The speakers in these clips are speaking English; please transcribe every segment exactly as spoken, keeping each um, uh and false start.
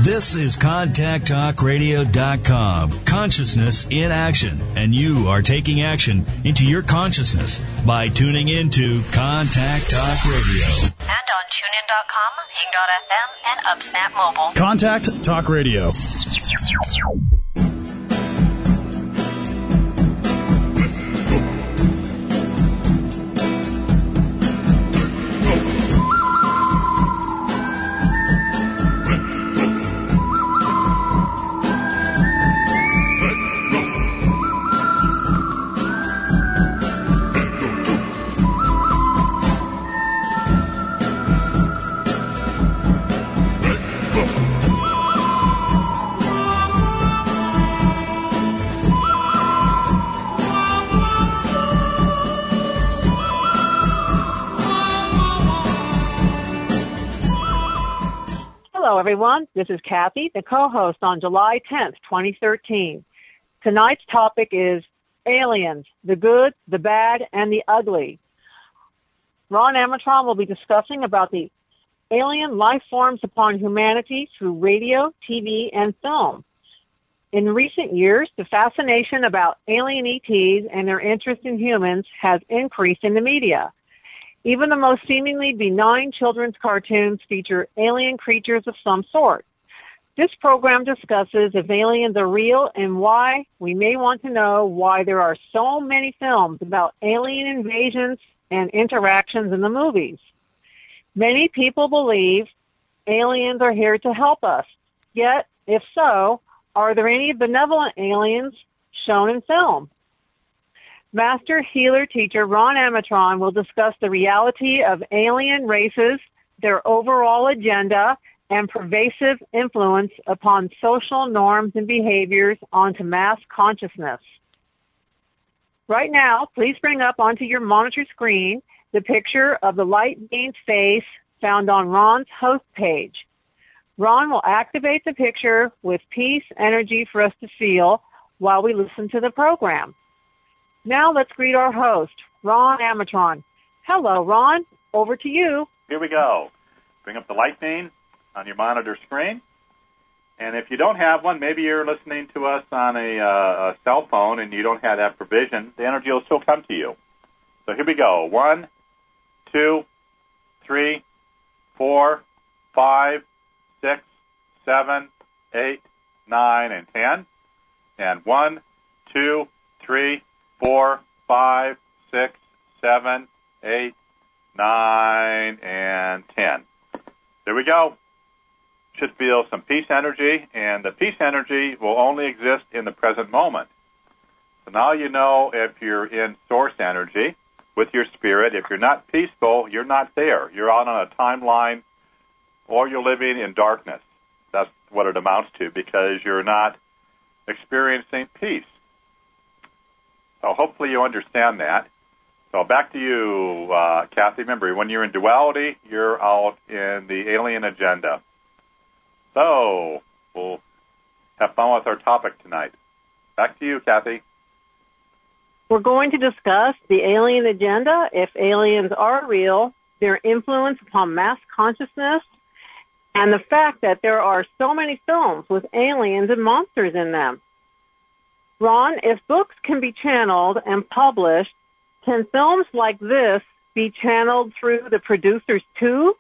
This is contact talk radio dot com. Consciousness in action. And you are taking action into your consciousness by tuning into Contact Talk Radio. And on tune in dot com, Hing dot f m, and UpSnap Mobile. Contact Talk Radio. Hello, everyone. This is Kathy, the co-host on July tenth, twenty thirteen. Tonight's topic is aliens, the good, the bad, and the ugly. Ron Amatron will be discussing about the alien life forms upon humanity through radio, T V, and film. In recent years, the fascination about alien E Ts and their interest in humans has increased in the media. Even the most seemingly benign children's cartoons feature alien creatures of some sort. This program discusses if aliens are real and why we may want to know why there are so many films about alien invasions and interactions in the movies. Many people believe aliens are here to help us. Yet, if so, are there any benevolent aliens shown in film? Master Healer Teacher Ron Amatron will discuss the reality of alien races, their overall agenda, and pervasive influence upon social norms and behaviors onto mass consciousness. Right now, please bring up onto your monitor screen the picture of the light being's face found on Ron's host page. Ron will activate the picture with peace energy for us to feel while we listen to the program. Now let's greet our host, Ron Amatron. Hello, Ron. Over to you. Here we go. Bring up the light beam on your monitor screen. And if you don't have one, maybe you're listening to us on a, uh, a cell phone and you don't have that provision, the energy will still come to you. So here we go. One, two, three, four, five, six, seven, eight, nine, and ten. And one, two, three, four, five, six, seven, eight, nine, and ten. There we go. Should feel some peace energy, and the peace energy will only exist in the present moment. So now you know if you're in source energy with your spirit. If you're not peaceful, you're not there. You're out on a timeline, or you're living in darkness. That's what it amounts to, because you're not experiencing peace. So hopefully you understand that. So back to you, uh, Kathy. Remember, when you're in duality, you're out in the alien agenda. So we'll have fun with our topic tonight. Back to you, Kathy. We're going to discuss the alien agenda, if aliens are real, their influence upon mass consciousness, and the fact that there are so many films with aliens and monsters in them. Ron, if books can be channeled and published, can films like this be channeled through the producers too?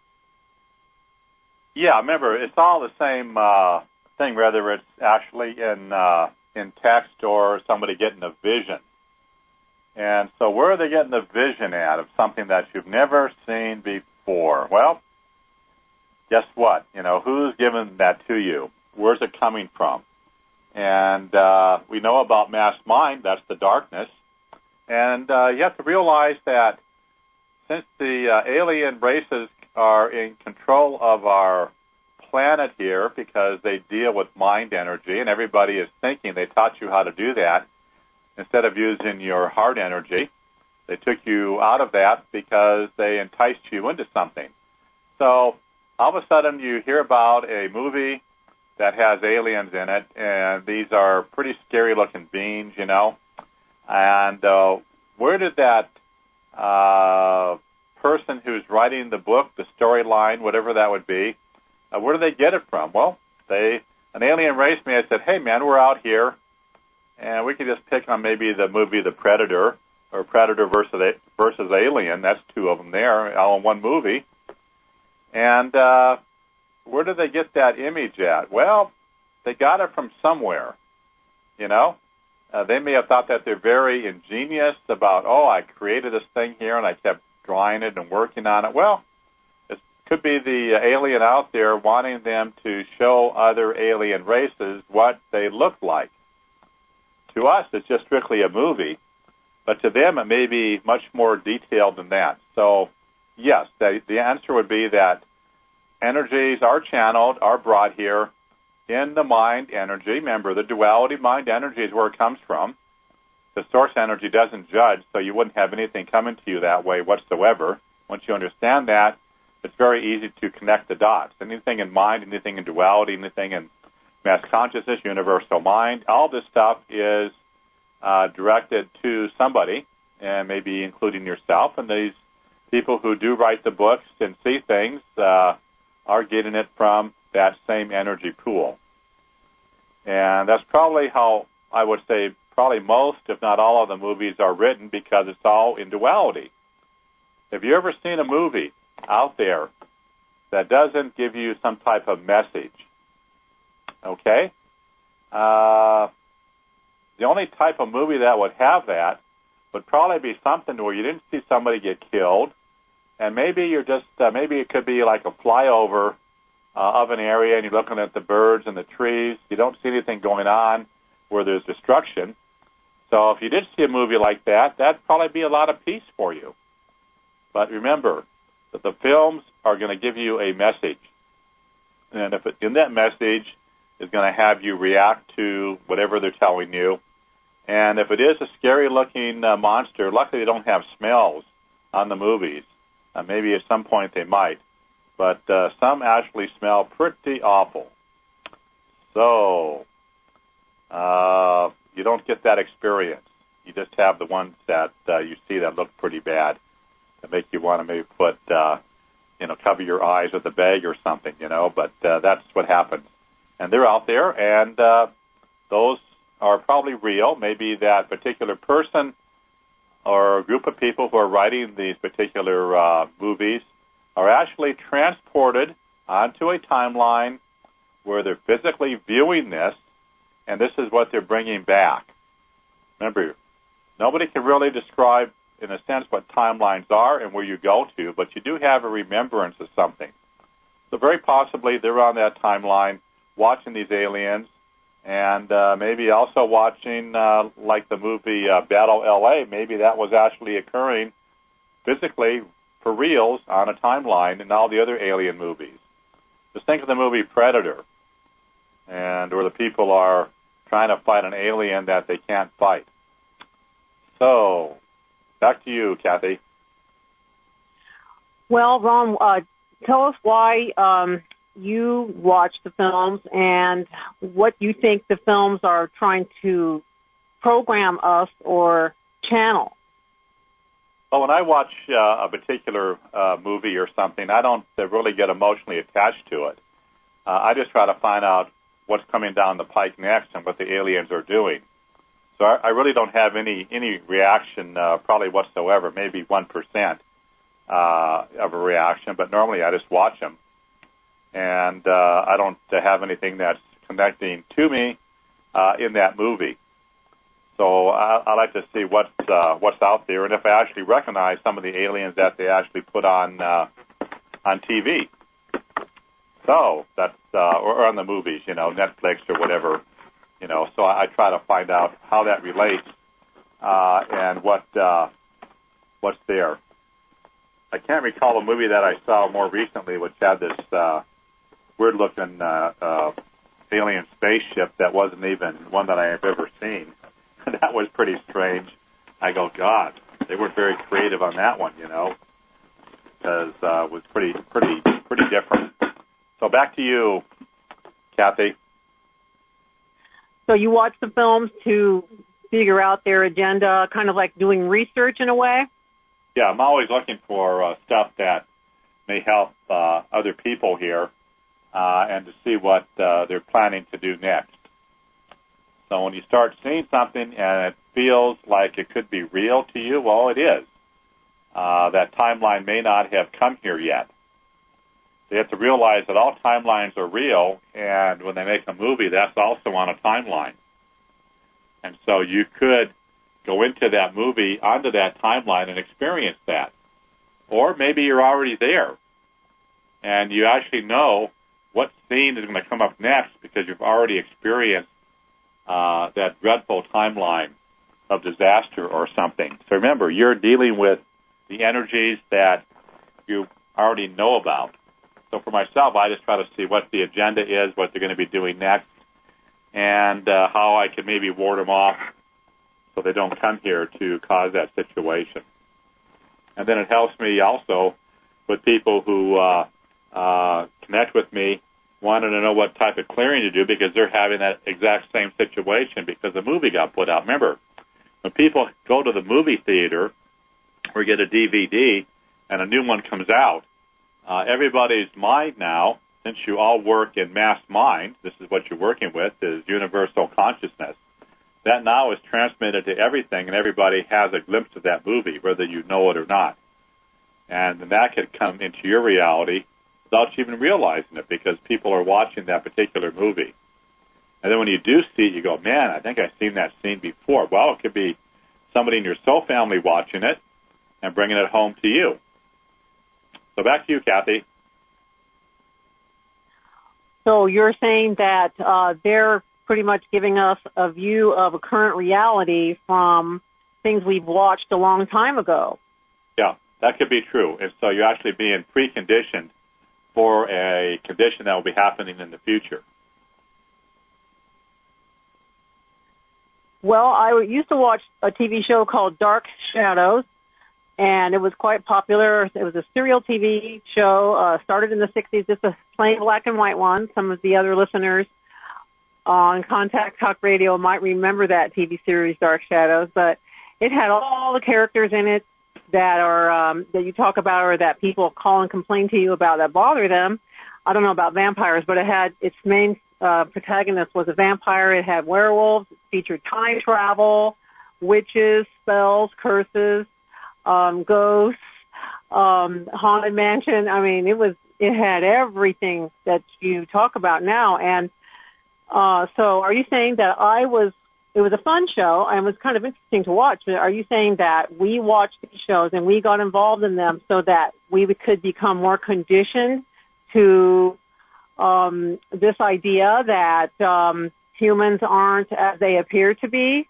Yeah, remember, it's all the same uh, thing, whether it's actually in uh, in text or somebody getting a vision. And so where are they getting the vision at of something that you've never seen before? Well, guess what? You know, who's giving that to you? Where's it coming from? And uh, we know about mass mind, that's the darkness. And uh, you have to realize that since the uh, alien races are in control of our planet here because they deal with mind energy, and everybody is thinking, they taught you how to do that instead of using your heart energy. They took you out of that because they enticed you into something. So all of a sudden you hear about a movie that has aliens in it, and these are pretty scary-looking beings, you know. And uh, where did that uh, person who's writing the book, the storyline, whatever that would be, uh, where do they get it from? Well, They an alien race may have said, "Hey, man, we're out here, and we could just pick on maybe the movie The Predator or Predator versus versus Alien. That's two of them there, all in one movie. And uh, where did they get that image at? Well, they got it from somewhere. You know, uh, they may have thought that they're very ingenious about, oh, I created this thing here and I kept drawing it and working on it. Well, it could be the alien out there wanting them to show other alien races what they look like. To us, it's just strictly a movie, but to them, it may be much more detailed than that. So, yes, the, the answer would be that energies are channeled, are brought here in the mind energy. Remember, the duality mind energy is where it comes from. The source energy doesn't judge, so you wouldn't have anything coming to you that way whatsoever. Once you understand that, it's very easy to connect the dots. Anything in mind, anything in duality, anything in mass consciousness, universal mind, all this stuff is uh, directed to somebody, and maybe including yourself. And these people who do write the books and see things uh, are getting it from that same energy pool. And that's probably how I would say probably most, if not all, of the movies are written, because it's all in duality. Have you ever seen a movie out there that doesn't give you some type of message? Okay? Uh, the only type of movie that would have that would probably be something where you didn't see somebody get killed, and maybe you're just, uh, maybe it could be like a flyover uh, of an area, and you're looking at the birds and the trees. You don't see anything going on where there's destruction. So if you did see a movie like that, that'd probably be a lot of peace for you. But remember that the films are going to give you a message. And if it, in that message is going to have you react to whatever they're telling you. And if it is a scary-looking uh, monster, luckily they don't have smells on the movies. Uh, maybe at some point they might. But uh, some actually smell pretty awful. So uh, you don't get that experience. You just have the ones that uh, you see that look pretty bad, that make you want to maybe put, uh, you know, cover your eyes with a bag or something, you know. But uh, that's what happens. And they're out there, and uh, those are probably real. Maybe that particular person or a group of people who are writing these particular uh, movies are actually transported onto a timeline where they're physically viewing this, and this is what they're bringing back. Remember, nobody can really describe, in a sense, what timelines are and where you go to, but you do have a remembrance of something. So very possibly they're on that timeline watching these aliens, and uh, maybe also watching, uh, like the movie uh, Battle L A, maybe that was actually occurring physically for reals on a timeline in all the other alien movies. Just think of the movie Predator, and where the people are trying to fight an alien that they can't fight. So, back to you, Kathy. Well, Ron, uh, tell us why um, you watch the films and what you think the films are trying to program us or channel. Well, when I watch uh, a particular uh, movie or something, I don't uh, really get emotionally attached to it. Uh, I just try to find out what's coming down the pike next and what the aliens are doing. So I, I really don't have any any reaction, uh, probably whatsoever, maybe one percent uh, of a reaction, but normally I just watch them. And uh, I don't uh, have anything that's connecting to me uh, in that movie. So I, I like to see what's, uh, what's out there, and if I actually recognize some of the aliens that they actually put on uh, on T V. So that's, uh, or on the movies, you know, Netflix or whatever, you know. So I, I try to find out how that relates uh, and what uh, what's there. I can't recall a movie that I saw more recently which had this uh, weird-looking uh, uh, alien spaceship that wasn't even one that I have ever seen. That was pretty strange. I go, God, they weren't very creative on that one, you know, because uh, it was pretty, pretty, pretty different. So back to you, Kathy. So you watch the films to figure out their agenda, kind of like doing research in a way? Yeah, I'm always looking for uh, stuff that may help uh, other people here uh, and to see what uh, they're planning to do next. So when you start seeing something and it feels like it could be real to you, well, it is. Uh, that timeline may not have come here yet. So you have to realize that all timelines are real, and when they make a movie, that's also on a timeline. And so you could go into that movie, onto that timeline, and experience that. Or maybe you're already there, and you actually know what scene is going to come up next because you've already experienced uh, that dreadful timeline of disaster or something. So remember, you're dealing with the energies that you already know about. So for myself, I just try to see what the agenda is, what they're going to be doing next, and uh, how I can maybe ward them off so they don't come here to cause that situation. And then it helps me also with people who uh, uh, connect with me, wanting to know what type of clearing to do because they're having that exact same situation because the movie got put out. Remember, when people go to the movie theater or get a D V D and a new one comes out, uh, everybody's mind now, since you all work in mass mind, this is what you're working with, is universal consciousness. That now is transmitted to everything, and everybody has a glimpse of that movie, whether you know it or not. And that could come into your reality without you even realizing it because people are watching that particular movie. And then when you do see it, you go, man, I think I've seen that scene before. Well, it could be somebody in your soul family watching it and bringing it home to you. So back to you, Kathy. So you're saying that uh, they're pretty much giving us a view of a current reality from things we've watched a long time ago. Yeah, that could be true. And so you're actually being preconditioned for a condition that will be happening in the future. Well, I used to watch a T V show called Dark Shadows, and it was quite popular. It was a serial T V show, uh, started in the sixties, just a plain black and white one. Some of the other listeners on Contact Talk Radio might remember that T V series, Dark Shadows, but it had all the characters in it that are um, that you talk about or that people call and complain to you about that bother them. I don't know about vampires, but it had its main uh, protagonist was a vampire. It had werewolves. It featured time travel, witches, spells, curses, um, ghosts, um, haunted mansion. I mean, it was it had everything that you talk about now. And uh, so, are you saying that I was? It was a fun show and it was kind of interesting to watch. Are you saying that we watched these shows and we got involved in them so that we could become more conditioned to um, this idea that um, humans aren't as they appear to be?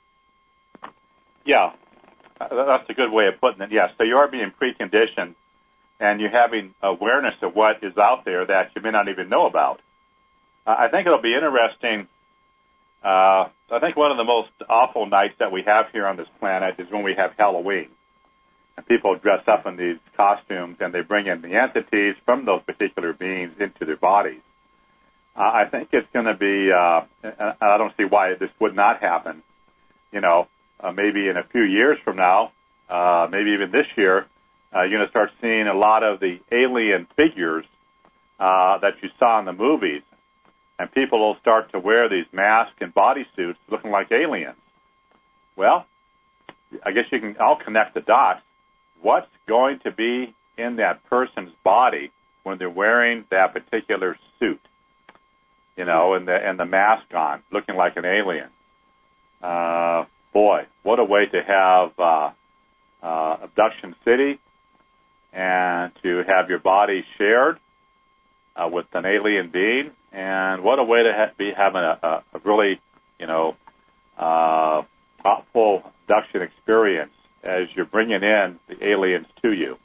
Yeah, that's a good way of putting it, yes. So you are being preconditioned and you're having awareness of what is out there that you may not even know about. I think it'll be interesting. Uh, I think one of the most awful nights that we have here on this planet is when we have Halloween. And people dress up in these costumes and they bring in the entities from those particular beings into their bodies. Uh, I think it's going to be, uh, and I don't see why this would not happen. You know, uh, maybe in a few years from now, uh, maybe even this year, uh, you're going to start seeing a lot of the alien figures uh, that you saw in the movies. And people will start to wear these masks and bodysuits looking like aliens. Well, I guess you can all connect the dots. What's going to be in that person's body when they're wearing that particular suit, you know, and the, and the mask on, looking like an alien? Uh, boy, what a way to have uh, uh, Abduction City and to have your body shared uh, with an alien being. And what a way to ha- be having a, a, a really, you know, uh, thoughtful abduction experience as you're bringing in the aliens to you.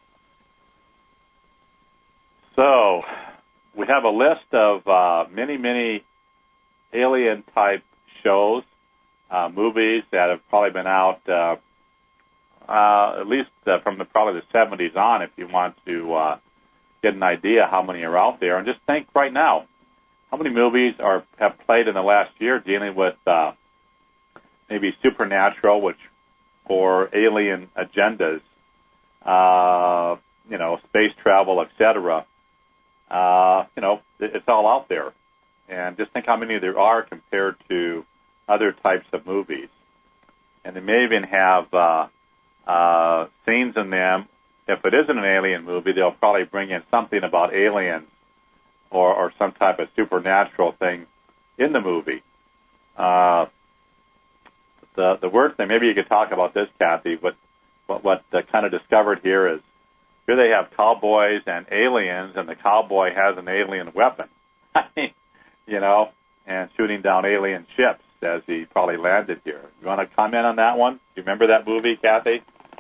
So we have a list of uh, many, many alien-type shows, uh, movies that have probably been out uh, uh, at least uh, from the probably the seventies on, if you want to uh, get an idea how many are out there. And just think right now, how many movies are have played in the last year dealing with uh, maybe supernatural, which or alien agendas, uh, you know, space travel, et cetera. uh, you know, it, it's all out there. And just think how many there are compared to other types of movies. And they may even have uh, uh, scenes in them. If it isn't an alien movie, they'll probably bring in something about aliens or, or some type of supernatural thing in the movie. Uh, the the worst thing, maybe you could talk about this, Kathy. What what what uh, kind of discovered here is here they have cowboys and aliens, and the cowboy has an alien weapon, you know, and shooting down alien ships as he probably landed here. You want to comment on that one? Do you remember that movie, Kathy?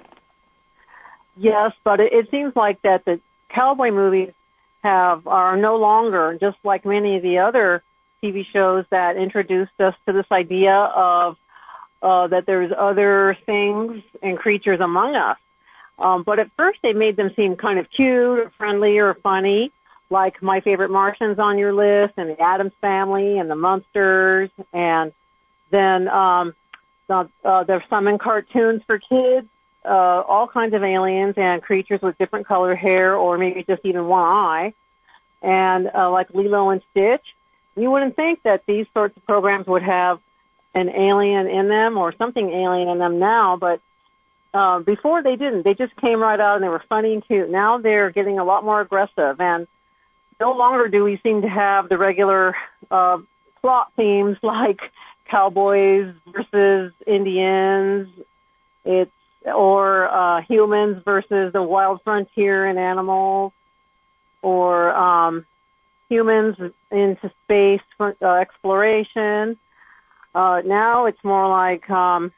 Yes, but it, it seems like that the cowboy movies have are no longer, just like many of the other T V shows that introduced us to this idea of uh, that there's other things and creatures among us. Um, but at first they made them seem kind of cute or friendly or funny, like My Favorite Martian's on your list, and the Addams Family, and the Munsters, and then um, the, uh, there's some in cartoons for kids, uh, all kinds of aliens and creatures with different color hair, or maybe just even one eye, and uh, like Lilo and Stitch. You wouldn't think that these sorts of programs would have an alien in them or something alien in them now, but uh, before they didn't. They just came right out and they were funny and cute. Now they're getting a lot more aggressive, and no longer do we seem to have the regular uh, plot themes like cowboys versus Indians, it's or uh, humans versus the wild frontier and animals, or um, humans into space for, uh, exploration. Uh, now it's more like um,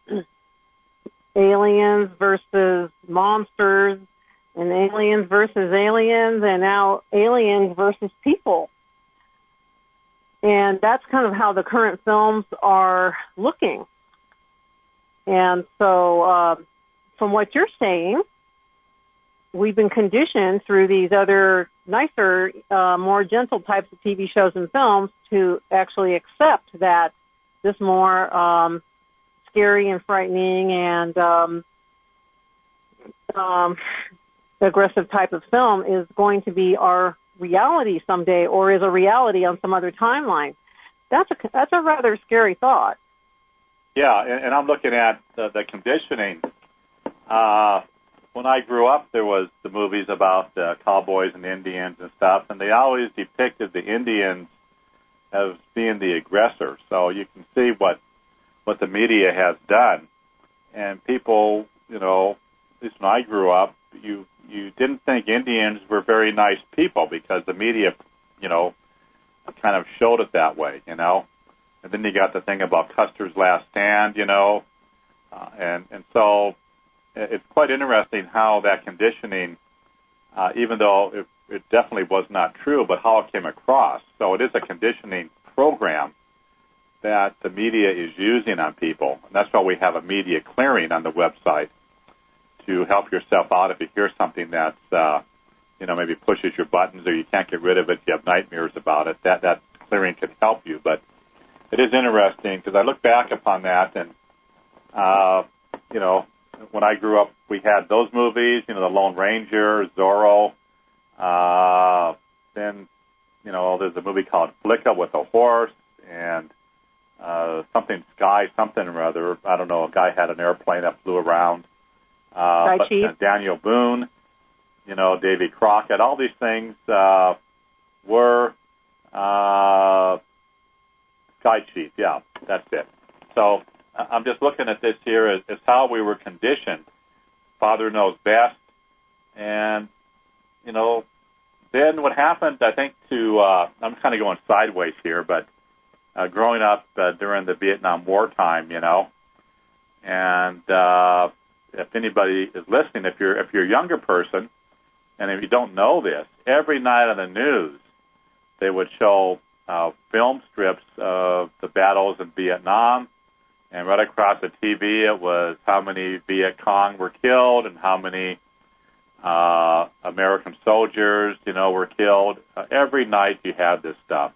aliens versus monsters, and aliens versus aliens, and now aliens versus people. And that's kind of how the current films are looking. And so uh, from what you're saying, we've been conditioned through these other nicer, uh, more gentle types of T V shows and films to actually accept that this more um, scary and frightening and um, um, aggressive type of film is going to be our reality someday, or is a reality on some other timeline. That's a that's a rather scary thought. Yeah, and, and I'm looking at the, the conditioning. Uh, when I grew up, there was the movies about uh, cowboys and Indians and stuff, and they always depicted the Indians as being the aggressor. So you can see what what the media has done. And people, you know, at least when I grew up, you you didn't think Indians were very nice people because the media, you know, kind of showed it that way, you know. And then you got the thing about Custer's Last Stand, you know. Uh, and, and so it's quite interesting how that conditioning, uh, even though it, it definitely was not true, but how it came across. So it is a conditioning program that the media is using on people. And that's why we have a media clearing on the website to help yourself out if you hear something that's, uh, you know, maybe pushes your buttons or you can't get rid of it, you have nightmares about it. That, that clearing could help you. But it is interesting because I look back upon that and, uh, you know, when I grew up, we had those movies, you know, The Lone Ranger, Zorro. Uh, then, you know, there's a movie called Flicka with a horse and uh, something Sky, something or other. I don't know, a guy had an airplane that flew around. Uh, but uh, Daniel Boone, you know, Davy Crockett, all these things uh, were uh, Sky Chief. Yeah, that's it. So I'm just looking at this here as, as how we were conditioned. Father knows best. And, you know, then what happened, I think, to, uh, I'm kind of going sideways here, but uh, growing up uh, during the Vietnam War time, you know, and uh, if anybody is listening, if you're if you're a younger person, and if you don't know this, every night on the news they would show uh, film strips of the battles in Vietnam, and right across the T V it was how many Viet Cong were killed and how many uh, American soldiers, you know, were killed. Uh, every night you had this stuff,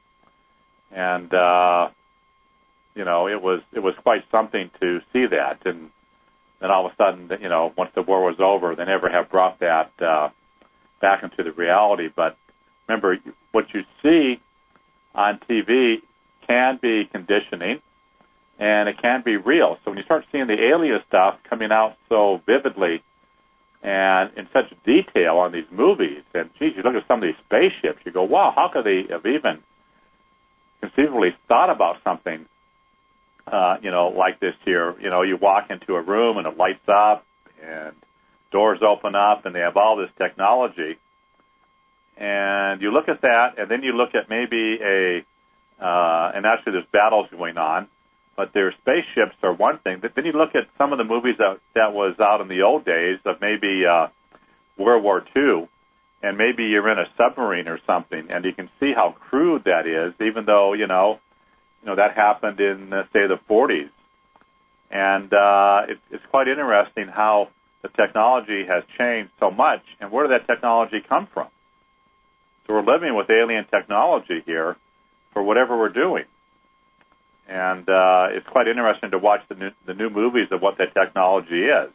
and uh, you know it was it was quite something to see that. And then all of a sudden, you know, once the war was over, they never have brought that uh, back into the reality. But remember, what you see on T V can be conditioning, and it can be real. So when you start seeing the alien stuff coming out so vividly and in such detail on these movies, and, geez, you look at some of these spaceships, you go, wow, how could they have even conceivably thought about something, uh, you know, like this here? You know, you walk into a room and it lights up and doors open up and they have all this technology. And you look at that, and then you look at maybe a, uh, and actually there's battles going on, but their spaceships are one thing. But then you look at some of the movies that, that was out in the old days of maybe uh, World War Two, and maybe you're in a submarine or something, and you can see how crude that is, even though, you know, you know that happened in, uh, say, the forties. And uh, it, it's quite interesting how the technology has changed so much, and where did that technology come from? So we're living with alien technology here for whatever we're doing. And uh, it's quite interesting to watch the new, the new movies of what that technology is.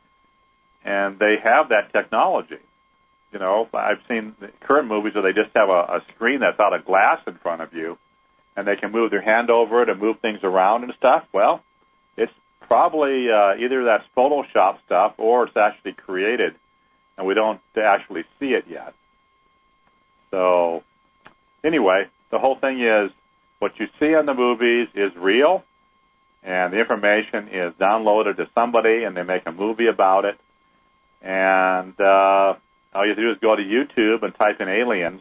And they have that technology. You know, I've seen the current movies where they just have a, a screen that's out of glass in front of you, and they can move their hand over it and move things around and stuff. Well, it's probably uh, either that's Photoshop stuff or it's actually created, and we don't actually see it yet. So, anyway, the whole thing is what you see on the movies is real, and the information is downloaded to somebody, and they make a movie about it. And uh, all you have to do is go to YouTube and type in aliens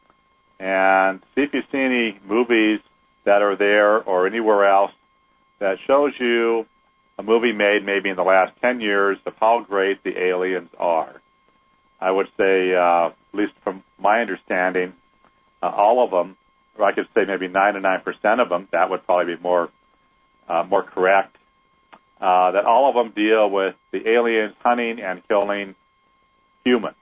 and see if you see any movies that are there or anywhere else that shows you a movie made maybe in the last ten years of how great the aliens are. I would say, uh, at least from my understanding, uh, all of them, or I could say maybe ninety-nine percent of them, that would probably be more uh, more correct, uh, that all of them deal with the aliens hunting and killing humans.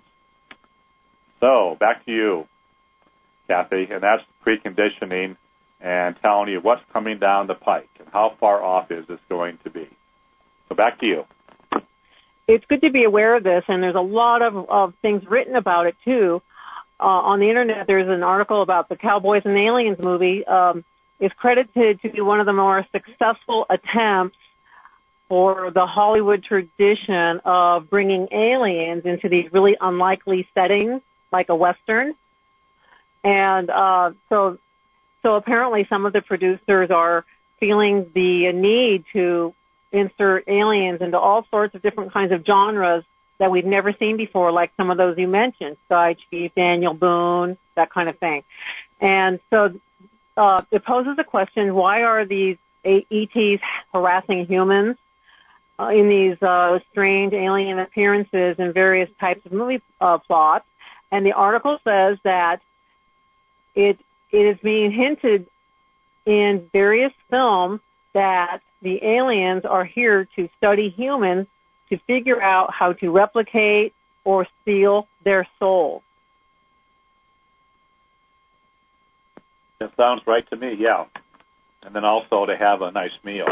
So, back to you, Kathy, and that's preconditioning and telling you what's coming down the pike and how far off is this going to be. So back to you. It's good to be aware of this, and there's a lot of, of things written about it, too. Uh, on the Internet, there's an article about the Cowboys and Aliens movie. Um, it's credited to be one of the more successful attempts for the Hollywood tradition of bringing aliens into these really unlikely settings, like a Western. And uh, so, so apparently some of the producers are feeling the need to insert aliens into all sorts of different kinds of genres that we've never seen before, like some of those you mentioned, Sky Chief, Daniel Boone, that kind of thing. And so uh, it poses a question, why are these E Ts harassing humans uh, in these uh, strange alien appearances in various types of movie uh, plots? And the article says that it it is being hinted in various films that the aliens are here to study humans to figure out how to replicate or steal their souls. That sounds right to me, yeah. And then also to have a nice meal.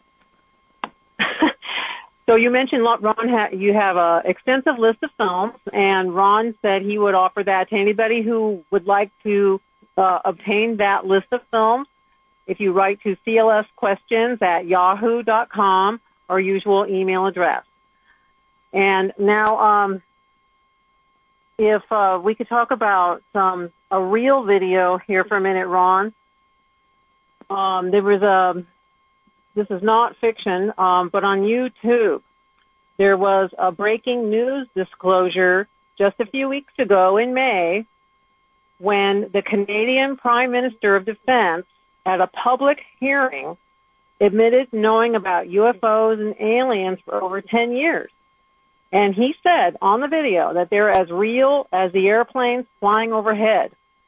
So you mentioned, Ron, ha- you have an extensive list of films, and Ron said he would offer that to anybody who would like to uh, obtain that list of films. If you write to C L S questions at yahoo dot com, our usual email address. And now, um, if uh, we could talk about um, a real video here for a minute, Ron. Um, there was a, this is not fiction, um, but on YouTube, there was a breaking news disclosure just a few weeks ago in May when the Canadian Prime Minister of Defense at a public hearing admitted knowing about U F Os and aliens for over ten years. And he said on the video that they're as real as the airplanes flying overhead.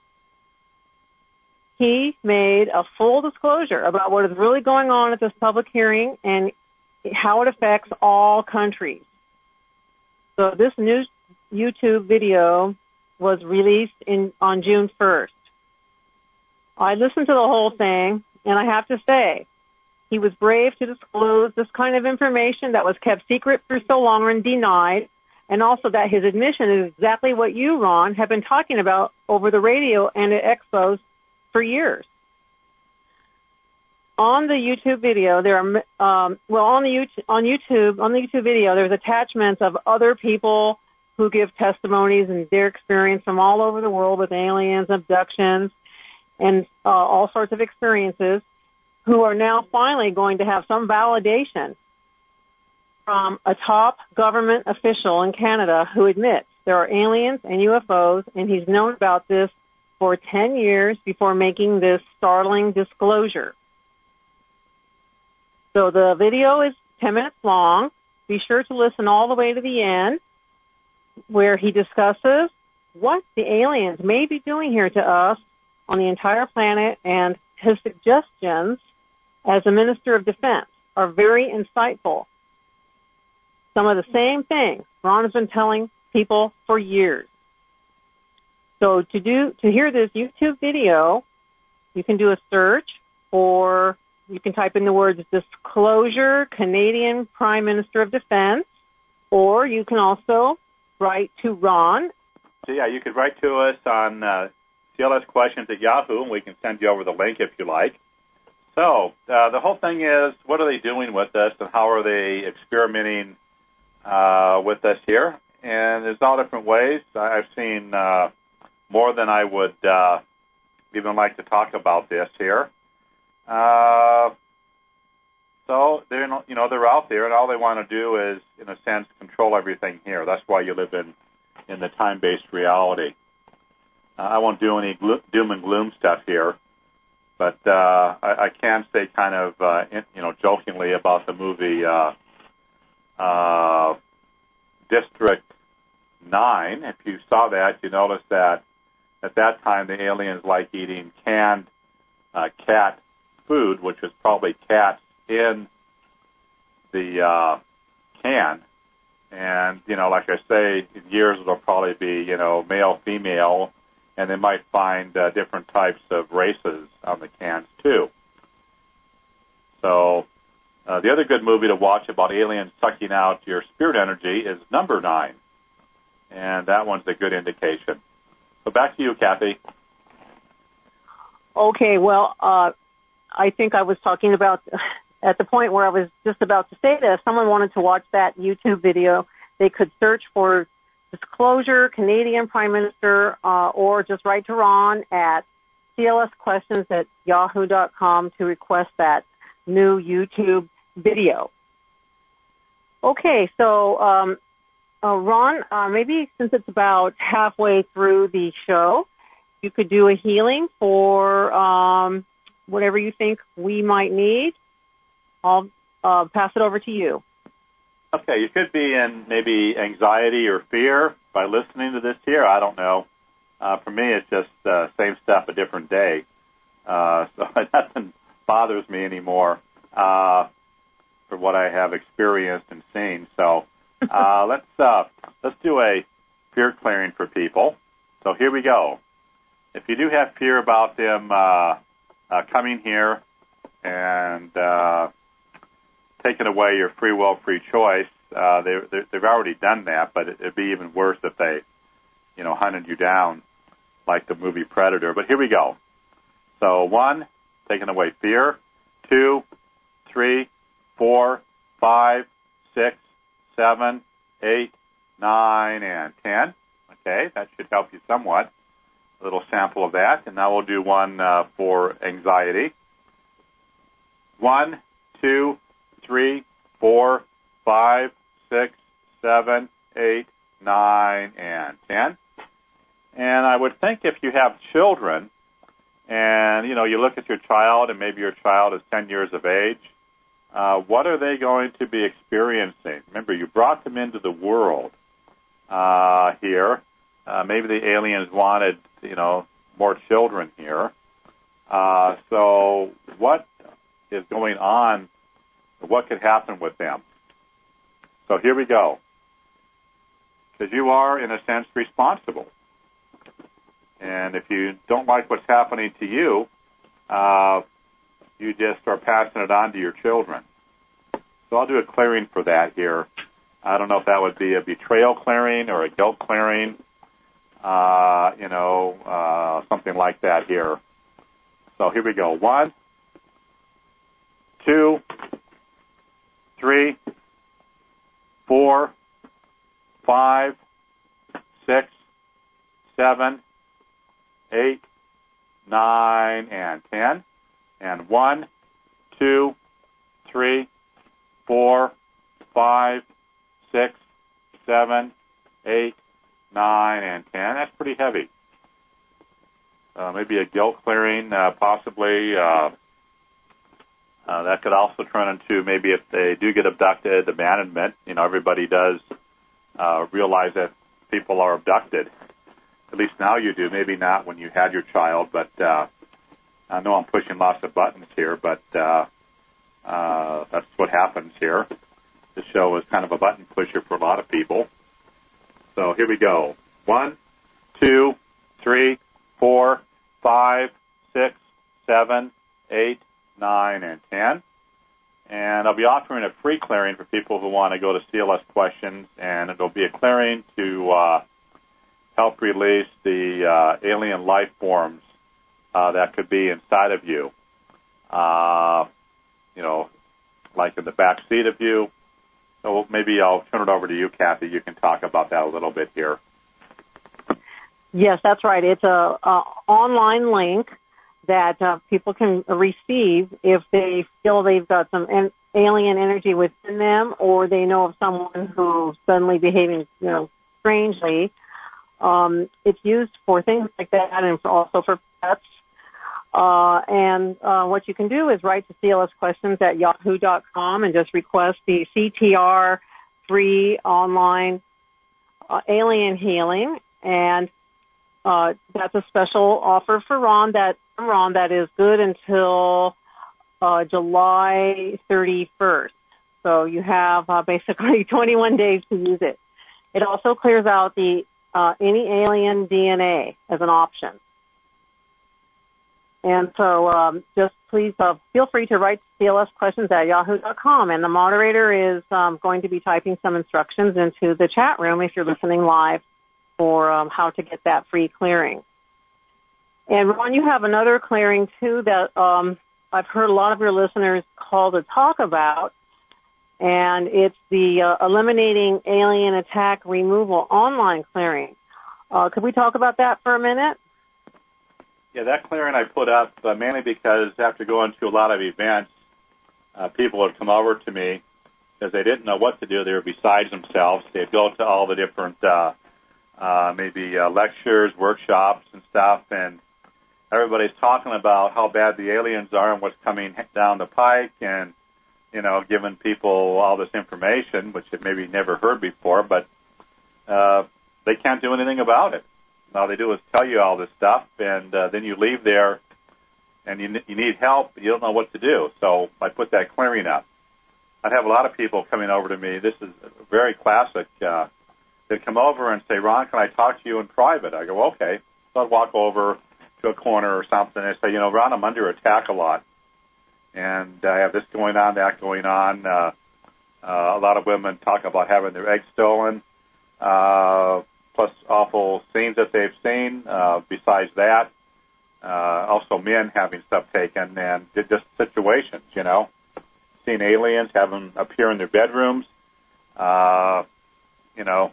He made a full disclosure about what is really going on at this public hearing and how it affects all countries. So this new YouTube video was released in on June first. I listened to the whole thing, and I have to say, he was brave to disclose this kind of information that was kept secret for so long and denied, and also that his admission is exactly what you, Ron, have been talking about over the radio and at expos for years. On the YouTube video, there are, um, well, on the YouTube, on YouTube, on the YouTube video, there's attachments of other people who give testimonies and their experience from all over the world with aliens, abductions, and uh, all sorts of experiences, who are now finally going to have some validation from a top government official in Canada who admits there are aliens and U F Os, and he's known about this for ten years before making this startling disclosure. So the video is ten minutes long. Be sure to listen all the way to the end, where he discusses what the aliens may be doing here to us on the entire planet, and his suggestions as a Minister of Defense are very insightful. Some of the same things Ron has been telling people for years. So to do to hear this YouTube video, you can do a search, or you can type in the words disclosure Canadian Prime Minister of Defense, or you can also write to Ron. So yeah, you could write to us on uh, C L S Questions at Yahoo, and we can send you over the link if you like. So uh, the whole thing is, what are they doing with us, and how are they experimenting uh, with us here? And there's all different ways. I've seen uh, more than I would uh, even like to talk about this here. Uh, so they're, you know, they're out there, and all they want to do is, in a sense, control everything here. That's why you live in in the time-based reality. Uh, I won't do any glo- doom and gloom stuff here, but uh, I, I can say, kind of, uh, in, you know, jokingly about the movie uh, uh, District Nine. If you saw that, you notice that at that time the aliens like eating canned uh, cat food, which was probably cats in the uh, can. And, you know, like I say, in years it'll probably be, you know, male, female, and they might find uh, different types of races on the cans, too. So uh, the other good movie to watch about aliens sucking out your spirit energy is Number Nine. And that one's a good indication. So back to you, Kathy. Okay, well, uh, I think I was talking about, at the point where I was just about to say this, if someone wanted to watch that YouTube video, they could search for Disclosure Canadian Prime Minister, uh, or just write to Ron at C L S Questions at yahoo dot com to request that new YouTube video. Okay, so um, uh, Ron, uh, maybe since it's about halfway through the show, you could do a healing for um, whatever you think we might need. I'll uh, pass it over to you. Okay, you could be in maybe anxiety or fear by listening to this here. I don't know. Uh, for me, it's just uh, same stuff, a different day. Uh, so nothing bothers me anymore uh, for what I have experienced and seen. So uh, let's uh, let's do a fear clearing for people. So here we go. If you do have fear about them uh, uh, coming here and uh, taking away your free will, free choice, uh, they, they, they've already done that, but it, it'd be even worse if they, you know, hunted you down like the movie Predator. But here we go. So one, taking away fear. Two, three, four, five, six, seven, eight, nine, and ten. Okay, that should help you somewhat. A little sample of that. And now we'll do one uh, for anxiety. One, two, three, four, five, six, seven, eight, nine, and ten. And I would think if you have children, and, you know, you look at your child, and maybe your child is ten years of age, uh, what are they going to be experiencing? Remember, you brought them into the world uh, here. Uh, maybe the aliens wanted, you know, more children here. Uh, so what is going on? What could happen with them? So here we go. Because you are, in a sense, responsible. And if you don't like what's happening to you, uh, you just are passing it on to your children. So I'll do a clearing for that here I don't know if that would be a betrayal clearing or a guilt clearing, uh, you know, uh, something like that here. So here we go. One, two, three, four, five, six, seven, eight, nine, and ten. And one, two, three, four, five, six, seven, eight, nine, and ten. That's pretty heavy. Uh, maybe a guilt clearing, uh, possibly. Uh, uh, that could also turn into maybe if they do get abducted, abandonment. You know, everybody does uh, realize that people are abducted. At least now you do. Maybe not when you had your child, but uh, I know I'm pushing lots of buttons here, but uh, uh, that's what happens here. This show is kind of a button pusher for a lot of people. So here we go. One, two, three, four, five, six, seven, eight, nine, and ten. And I'll be offering a free clearing for people who want to go to C L S Questions, and it'll be a clearing to uh, help release the uh, alien life forms uh, that could be inside of you. Uh, you know, like in the back seat of you. So maybe I'll turn it over to you, Kathy. You can talk about that a little bit here. Yes, that's right. It's a, a online link that uh, people can receive if they feel they've got some en- alien energy within them, or they know of someone who's suddenly behaving, you know, strangely. Um, it's used for things like that, and for also for pets. Uh, and uh, what you can do is write to C L S Questions at yahoo dot com and just request the C T R free online uh, alien healing. And uh, that's a special offer for Ron that Ron that is good until uh, July thirty-first. So you have uh, basically twenty-one days to use it. It also clears out the uh, any alien D N A as an option. And so um, just please uh, feel free to write C L S Questions at yahoo dot com. And the moderator is um, going to be typing some instructions into the chat room if you're listening live for um, how to get that free clearing. And, Ron, you have another clearing, too, that um, I've heard a lot of your listeners call to talk about, and it's the uh, Eliminating Alien Attack Removal online clearing. Uh, could we talk about that for a minute? Yeah, that clearing I put up uh, mainly because after going to a lot of events, uh, people would come over to me because they didn't know what to do. They were beside themselves. They'd go to all the different uh, uh, maybe uh, lectures, workshops, and stuff, and everybody's talking about how bad the aliens are and what's coming down the pike, and you know, giving people all this information, which they've maybe never heard before, but uh, they can't do anything about it. All they do is tell you all this stuff, and uh, then you leave there, and you, you need help, and you don't know what to do. So I put that clearing up. I'd have a lot of people coming over to me. This is very classic. Uh, they'd come over and say, Ron, can I talk to you in private? I go, okay. So I'd walk over to a corner or something and say, you know, Ron, I'm under attack a lot, and I have this going on, that going on. Uh, uh, a lot of women talk about having their eggs stolen. Uh plus awful scenes that they've seen. Uh, besides that, uh, also men having stuff taken, and just situations, you know, seeing aliens, having them appear in their bedrooms, uh, you know,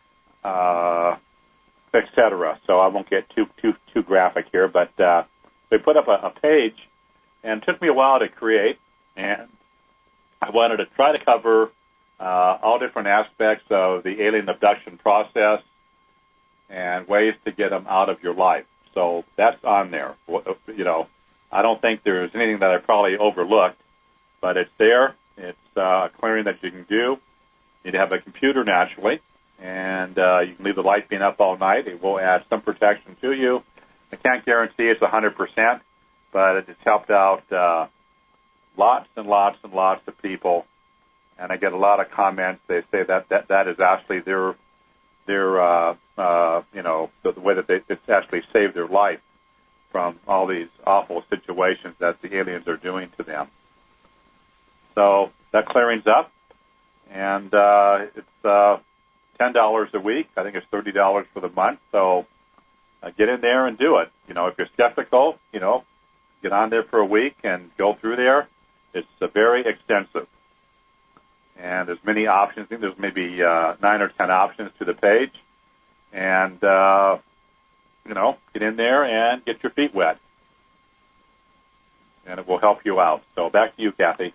uh, et cetera. So I won't get too too too graphic here, but uh, they put up a, a page, and it took me a while to create, and I wanted to try to cover uh, all different aspects of the alien abduction process and ways to get them out of your life. So that's on there. You know, I don't think there's anything that I probably overlooked, but it's there. It's uh, a clearing that you can do. You need to have a computer naturally, and uh, you can leave the light being up all night. It will add some protection to you. I can't guarantee it's one hundred percent, but it's helped out uh, lots and lots and lots of people, and I get a lot of comments. They say that that, that is actually their their uh, uh, you know, the, the way that they, it's actually saved their life from all these awful situations that the aliens are doing to them. So that clearing's up, and uh, it's uh, ten dollars a week. I think it's thirty dollars for the month. So uh, get in there and do it. You know, if you're skeptical, you know, get on there for a week and go through there. It's uh, very extensive. And there's many options. I think there's maybe uh, nine or ten options to the page. And, uh, you know, get in there and get your feet wet. And it will help you out. So back to you, Kathy.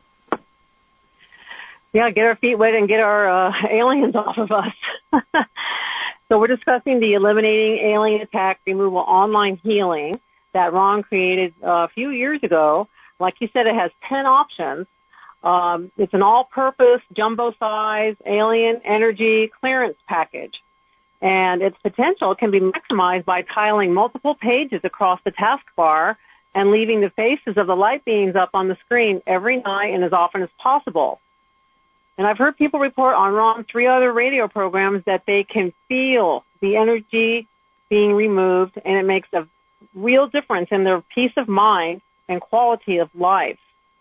Yeah, get our feet wet and get our uh, aliens off of us. So we're discussing the Eliminating Alien Attack Removal Online Healing that Ron created uh, a few years ago. Like you said, it has ten options. Um, it's an all-purpose, jumbo-size alien energy clearance package. And its potential can be maximized by tiling multiple pages across the taskbar and leaving the faces of the light beings up on the screen every night and as often as possible. And I've heard people report on Ron's three other radio programs that they can feel the energy being removed, and it makes a real difference in their peace of mind and quality of life.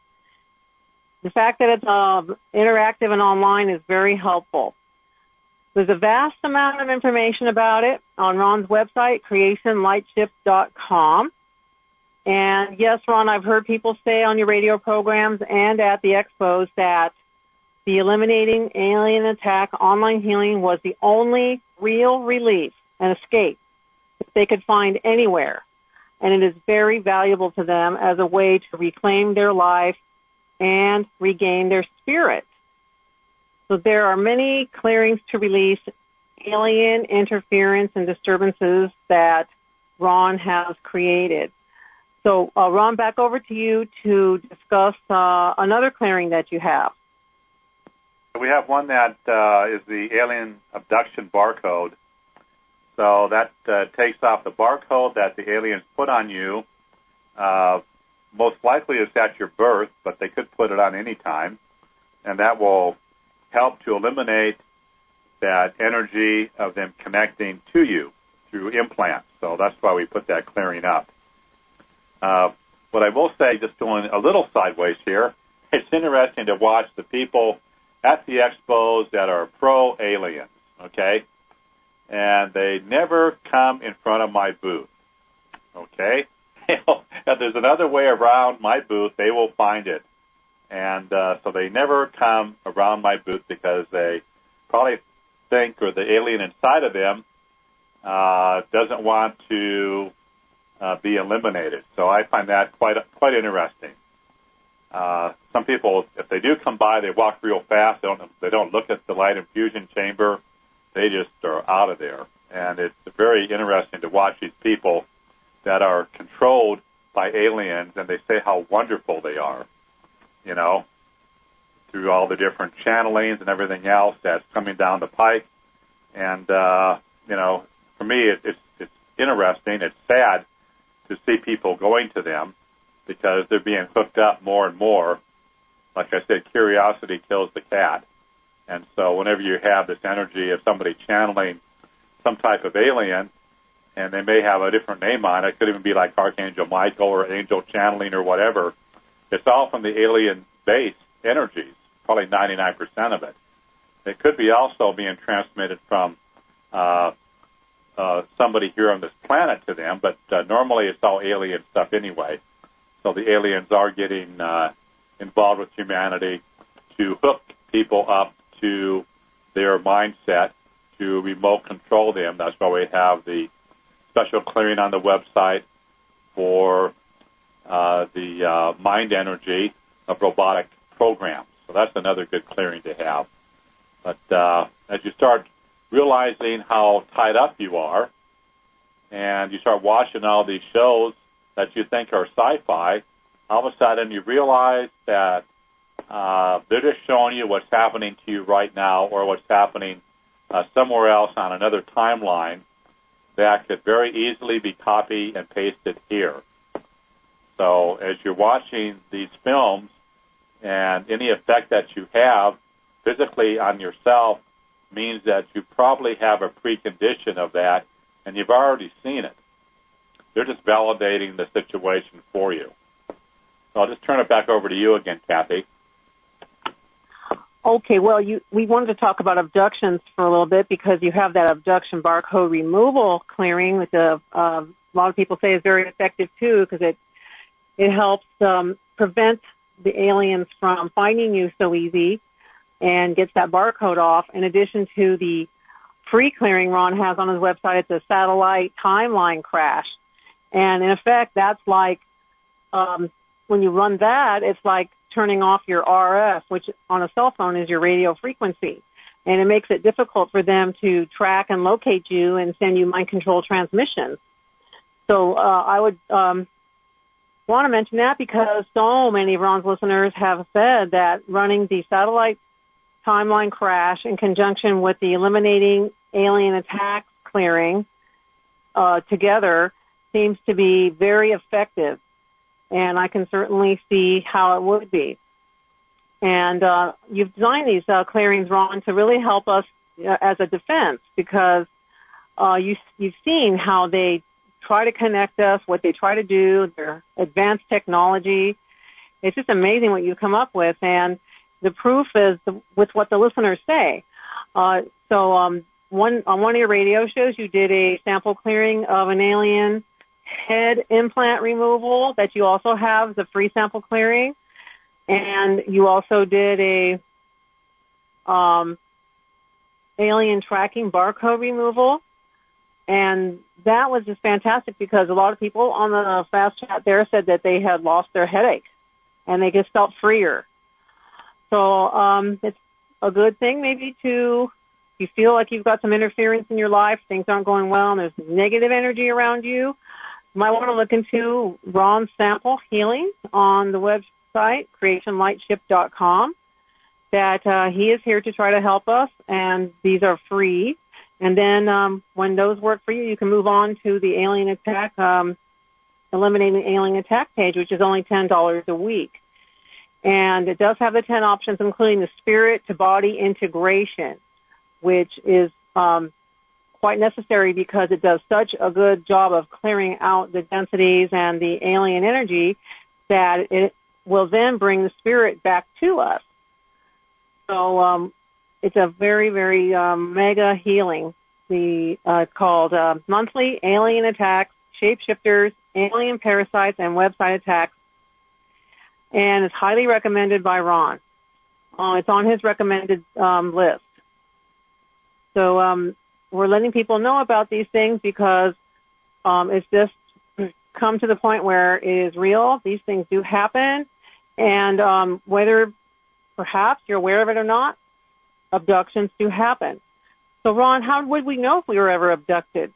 The fact that it's uh, interactive and online is very helpful. There's a vast amount of information about it on Ron's website, creation light shift dot com. And yes, Ron, I've heard people say on your radio programs and at the expos that the Eliminating Alien Attack Online Healing was the only real relief and escape that they could find anywhere. And it is very valuable to them as a way to reclaim their life and regain their spirit. So there are many clearings to release alien interference and disturbances that Ron has created. So, uh, Ron, back over to you to discuss uh, another clearing that you have. We have one that uh, is the alien abduction barcode. So that uh, takes off the barcode that the aliens put on you. Uh, most likely it's at your birth, but they could put it on any time. And that will help to eliminate that energy of them connecting to you through implants. So that's why we put that clearing up. Uh, what I will say, just going a little sideways here, it's interesting to watch the people at the expos that are pro-aliens, okay? And they never come in front of my booth, okay? If there's another way around my booth, they will find it. And uh, so they never come around my booth because they probably think, or the alien inside of them uh, doesn't want to uh, be eliminated. So I find that quite quite interesting. Uh, some people, if they do come by, they walk real fast. They don't they don't look at the light infusion chamber. They just are out of there. And it's very interesting to watch these people that are controlled by aliens, and they say how wonderful they are, you know, through all the different channelings and everything else that's coming down the pike. And, uh, you know, for me, it, it's, it's interesting. It's sad to see people going to them because they're being hooked up more and more. Like I said, curiosity kills the cat. And so whenever you have this energy of somebody channeling some type of alien, and they may have a different name on it, it could even be like Archangel Michael or Angel Channeling or whatever, it's all from the alien-based energies, probably ninety-nine percent of it. It could be also being transmitted from uh, uh, somebody here on this planet to them, but uh, normally it's all alien stuff anyway. So the aliens are getting uh, involved with humanity to hook people up to their mindset, to remote control them. That's why we have the special clearing on the website for uh, the uh, mind energy of robotic programs. So that's another good clearing to have. But uh, as you start realizing how tied up you are, and you start watching all these shows that you think are sci-fi, all of a sudden you realize that uh, they're just showing you what's happening to you right now or what's happening uh, somewhere else on another timeline that could very easily be copied and pasted here. So as you're watching these films, and any effect that you have physically on yourself means that you probably have a precondition of that, and you've already seen it. They're just validating the situation for you. So I'll just turn it back over to you again, Kathy. Okay, well, you, we wanted to talk about abductions for a little bit because you have that abduction barcode removal clearing, which uh, uh, a lot of people say is very effective too because it it helps um, prevent the aliens from finding you so easy and gets that barcode off. In addition to the free clearing Ron has on his website, it's a satellite timeline crash, and in effect, that's like um, when you run that, it's like turning off your R F, which on a cell phone is your radio frequency. And it makes it difficult for them to track and locate you and send you mind control transmissions. So uh, I would um, want to mention that because so many of Ron's listeners have said that running the satellite timeline crash in conjunction with the eliminating alien attacks clearing uh, together seems to be very effective. And I can certainly see how it would be. And uh, you've designed these uh, clearings, Ron, to really help us uh, as a defense because uh, you, you've seen how they try to connect us, what they try to do, their advanced technology. It's just amazing what you come up with. And the proof is the, with what the listeners say. Uh, so um, one on one of your radio shows, you did a sample clearing of an alien head implant removal that you also have the free sample clearing, and you also did a um, alien tracking barcode removal, and that was just fantastic because a lot of people on the fast chat there said that they had lost their headache and they just felt freer. So um, it's a good thing maybe to, if you feel like you've got some interference in your life, things aren't going well, and there's negative energy around you, you might want to look into Ron Sample Healing on the website, creation light ship dot com, that uh, he is here to try to help us, and these are free. And then um, when those work for you, you can move on to the Alien Attack, um, Eliminating Alien Attack page, which is only ten dollars a week. And it does have the ten options, including the spirit-to-body integration, which is um, quite necessary because it does such a good job of clearing out the densities and the alien energy that it will then bring the spirit back to us. So um, it's a very, very um, mega healing. The uh, it's called uh, Monthly Alien Attacks, Shapeshifters, Alien Parasites, and Website Attacks, and it's highly recommended by Ron. Uh, it's on his recommended um, list. So um, we're letting people know about these things because um, it's just come to the point where it is real. These things do happen. And um, whether perhaps you're aware of it or not, abductions do happen. So, Ron, how would we know if we were ever abducted?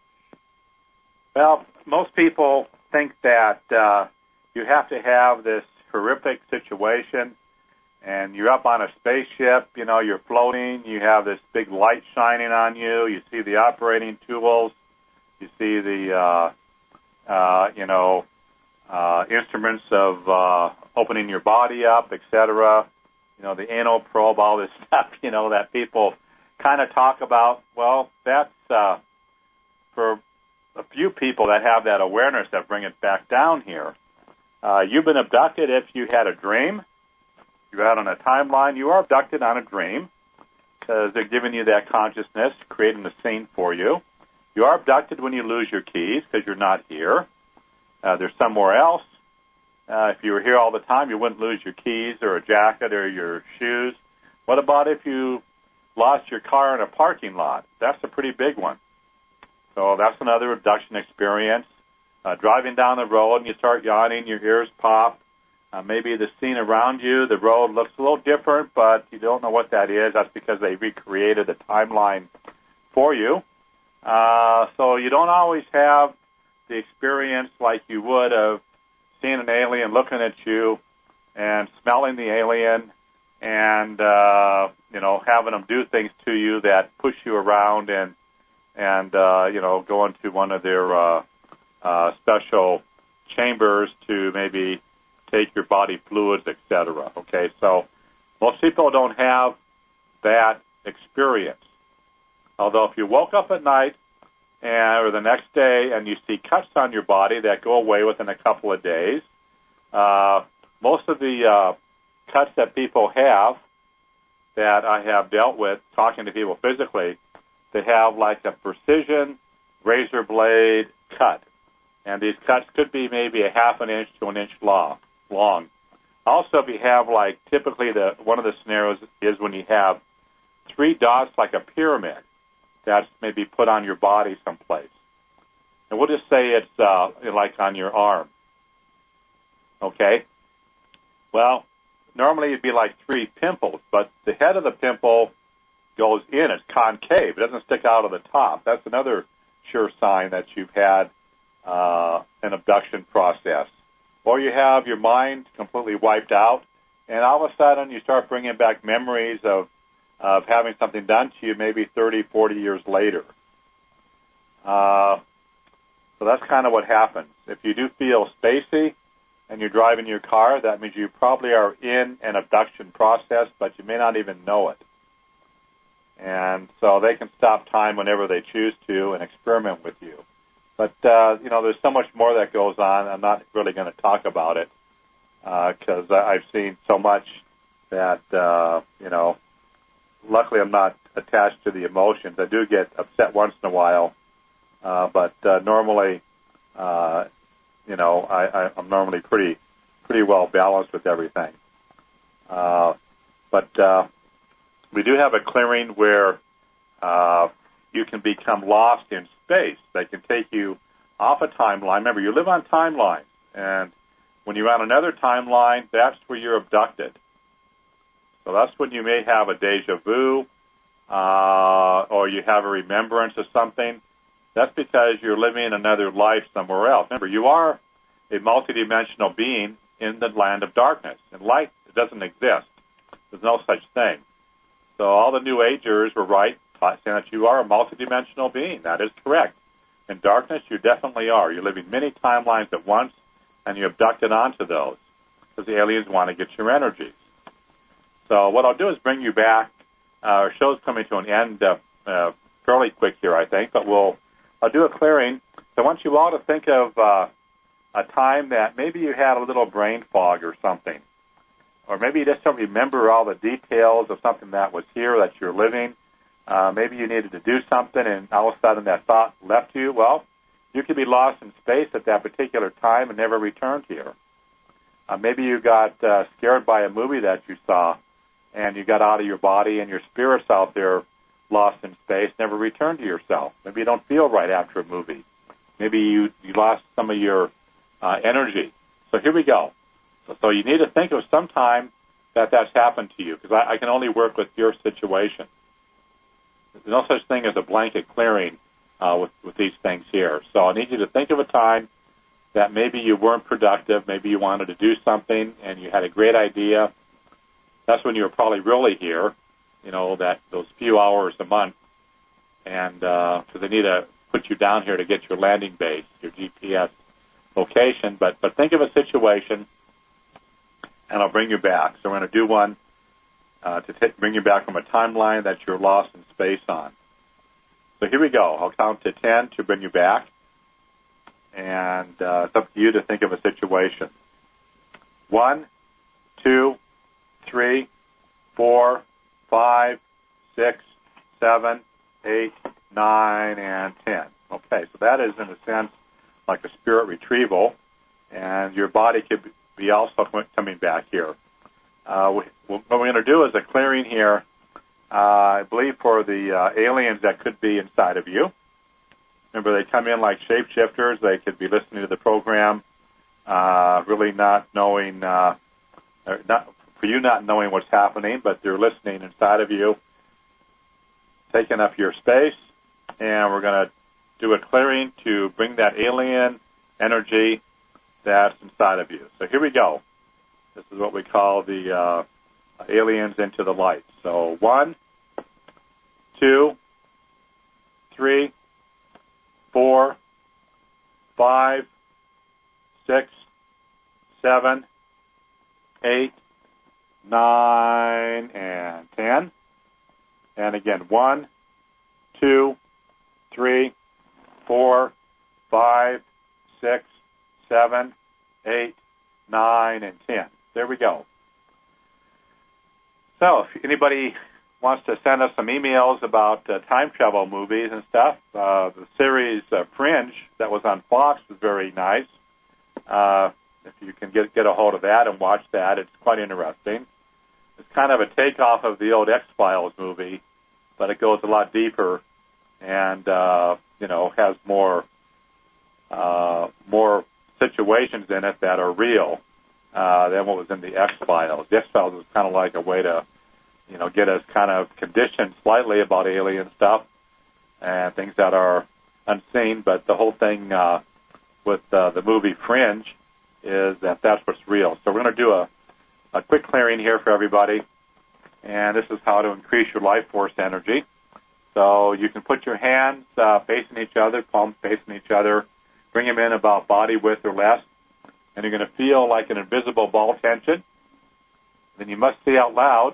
Well, most people think that uh, you have to have this horrific situation and you're up on a spaceship, you know, you're floating, you have this big light shining on you, you see the operating tools, you see the, uh, uh, you know, uh, instruments of uh, opening your body up, et cetera, you know, the anal probe, all this stuff, you know, that people kind of talk about. Well, that's uh, for a few people that have that awareness that bring it back down here. Uh, you've been abducted if you had a dream. You're out on a timeline. You are abducted on a dream because they're giving you that consciousness, creating the scene for you. You are abducted when you lose your keys because you're not here. Uh, they're somewhere else. Uh, if you were here all the time, you wouldn't lose your keys or a jacket or your shoes. What about if you lost your car in a parking lot? That's a pretty big one. So that's another abduction experience. Uh, driving down the road and you start yawning, your ears pop. Uh, maybe the scene around you, the road looks a little different, but you don't know what that is. That's because they recreated the timeline for you. Uh, so you don't always have the experience like you would of seeing an alien looking at you and smelling the alien and, uh, you know, having them do things to you that push you around and, and uh, you know, go into one of their uh, uh, special chambers to maybe take your body fluids, et cetera. Okay, so most people don't have that experience. Although if you woke up at night and or the next day and you see cuts on your body that go away within a couple of days, uh, most of the uh, cuts that people have that I have dealt with talking to people physically, they have like a precision razor blade cut. And these cuts could be maybe a half an inch to an inch long. long. Also, if you have like typically the one of the scenarios is when you have three dots like a pyramid that's maybe put on your body someplace. And we'll just say it's uh, like on your arm. Okay? Well, normally it'd be like three pimples, but the head of the pimple goes in. It's concave. It doesn't stick out of the top. That's another sure sign that you've had uh, an abduction process. Or you have your mind completely wiped out, and all of a sudden you start bringing back memories of, of having something done to you maybe thirty, forty years later. Uh, so that's kind of what happens. If you do feel spacey and you're driving your car, that means you probably are in an abduction process, but you may not even know it. And so they can stop time whenever they choose to and experiment with you. But, uh, you know, there's so much more that goes on. I'm not really going to talk about it because uh, I've seen so much that, uh, you know, luckily I'm not attached to the emotions. I do get upset once in a while, uh, but uh, normally, uh, you know, I, I, I'm normally pretty pretty well balanced with everything. Uh, but uh, we do have a clearing where uh, you can become lost in space. They can take you off a timeline. Remember, you live on timelines, and when you're on another timeline, that's where you're abducted. So that's when you may have a deja vu, uh, or you have a remembrance of something. That's because you're living another life somewhere else. Remember, you are a multidimensional being in the land of darkness. And light doesn't exist. There's no such thing. So all the New Agers were right, saying that you are a multidimensional being. That is correct. In darkness, you definitely are. You're living many timelines at once, and you're abducted onto those because the aliens want to get your energies. So what I'll do is bring you back. Uh, our show's coming to an end uh, uh, fairly quick here, I think, but we'll I'll do a clearing. So I want you all to think of uh, a time that maybe you had a little brain fog or something, or maybe you just don't remember all the details of something that was here that you're living. Uh, maybe you needed to do something, and all of a sudden that thought left you. Well, you could be lost in space at that particular time and never return here. Uh, maybe you got uh, scared by a movie that you saw, and you got out of your body, and your spirit's out there lost in space, never returned to yourself. Maybe you don't feel right after a movie. Maybe you, you lost some of your uh, energy. So here we go. So, so you need to think of some time that that's happened to you, because I, I can only work with your situation. There's no such thing as a blanket clearing uh, with, with these things here. So I need you to think of a time that maybe you weren't productive, maybe you wanted to do something, and you had a great idea. That's when you were probably really here, you know, that those few hours a month, and because uh, they need to put you down here to get your landing base, your G P S location. But but think of a situation, and I'll bring you back. So we're going to do one uh, to t- bring you back from a timeline that you're lost in space on. So here we go. I'll count to ten to bring you back, and uh, it's up to you to think of a situation. One, two, three, four, five, six, seven, eight, nine, and ten. Okay, so that is, in a sense, like a spirit retrieval, and your body could be also coming back here. Uh, we, what we're going to do is a clearing here, uh, I believe, for the uh, aliens that could be inside of you. Remember, they come in like shapeshifters. They could be listening to the program, uh, really not knowing, uh, not for you not knowing what's happening, but they're listening inside of you, taking up your space, and we're going to do a clearing to bring that alien energy that's inside of you. So here we go. This is what we call the uh, aliens into the light. So one, two, three, four, five, six, seven, eight, nine, and ten. And again, one, two, three, four, five, six, seven, eight, nine, and ten. There we go. So if anybody wants to send us some emails about uh, time travel movies and stuff, uh, the series uh, Fringe that was on Fox was very nice. Uh, if you can get get a hold of that and watch that, it's quite interesting. It's kind of a takeoff of the old X-Files movie, but it goes a lot deeper and, uh, you know, has more uh, more situations in it that are real uh, than what was in the X-Files. The X-Files was kind of like a way to, you know, get us kind of conditioned slightly about alien stuff and things that are unseen, but the whole thing uh, with uh, the movie Fringe is that that's what's real. So we're going to do a, a quick clearing here for everybody, and this is how to increase your life force energy. So you can put your hands uh, facing each other, palms facing each other, bring them in about body width or less, and you're going to feel like an invisible ball tension. Then you must say out loud,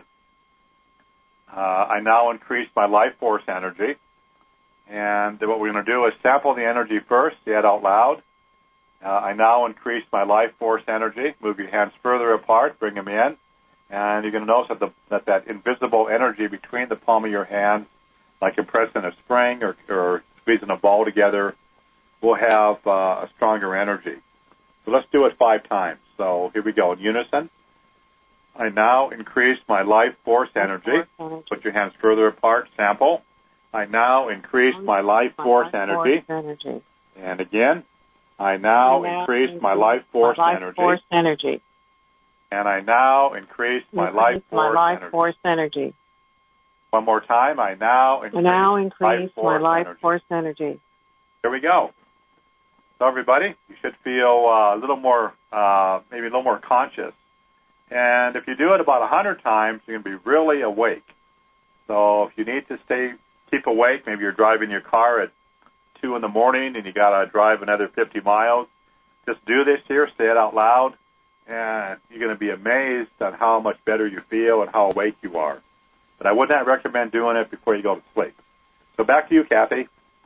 uh, I now increase my life force energy. And what we're going to do is sample the energy first, say it out loud. Uh, I now increase my life force energy. Move your hands further apart, bring them in. And you're going to notice that, the, that that invisible energy between the palm of your hand, like you're pressing a spring or, or squeezing a ball together, will have uh, a stronger energy. So let's do it five times. So here we go in unison. I now increase my life force energy. Put your hands further apart, sample. I now increase my life force energy. And again, I now increase my life force energy. And I now increase my life force energy. One more time. I now increase, I now increase my life force energy. Here we go. So everybody, you should feel uh, a little more, uh, maybe a little more conscious. And if you do it about a hundred times, you're going to be really awake. So if you need to stay, keep awake, maybe you're driving your car at two in the morning and you got to drive another fifty miles, just do this here, say it out loud, and you're going to be amazed at how much better you feel and how awake you are. But I would not recommend doing it before you go to sleep. So back to you, Kathy.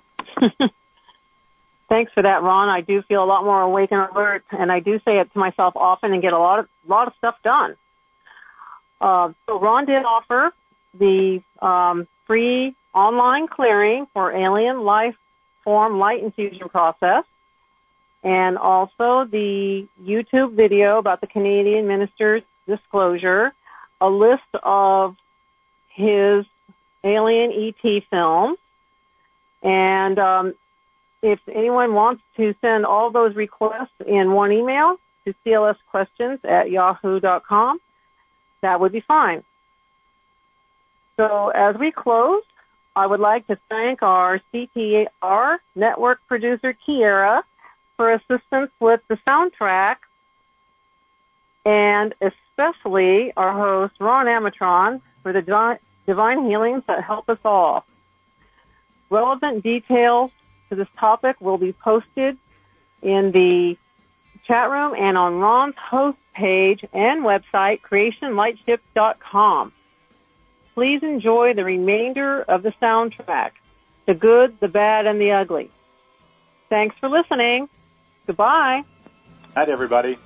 Thanks for that, Ron. I do feel a lot more awake and alert, and I do say it to myself often and get a lot of lot of stuff done. Uh, so Ron did offer the um, free online clearing for alien life form light infusion process, and also the YouTube video about the Canadian minister's disclosure, a list of his alien E T films, and um, if anyone wants to send all those requests in one email to C L S questions at yahoo dot com, that would be fine. So as we close, I would like to thank our C T R network producer, Kiera, for assistance with the soundtrack, and especially our host, Ron Amatron, for the di- divine healings that help us all. Relevant details to this topic will be posted in the chat room and on Ron's host page and website, creation lightship dot com. Please enjoy the remainder of the soundtrack, the good, the bad, and the ugly. Thanks for listening. Goodbye. Night, everybody.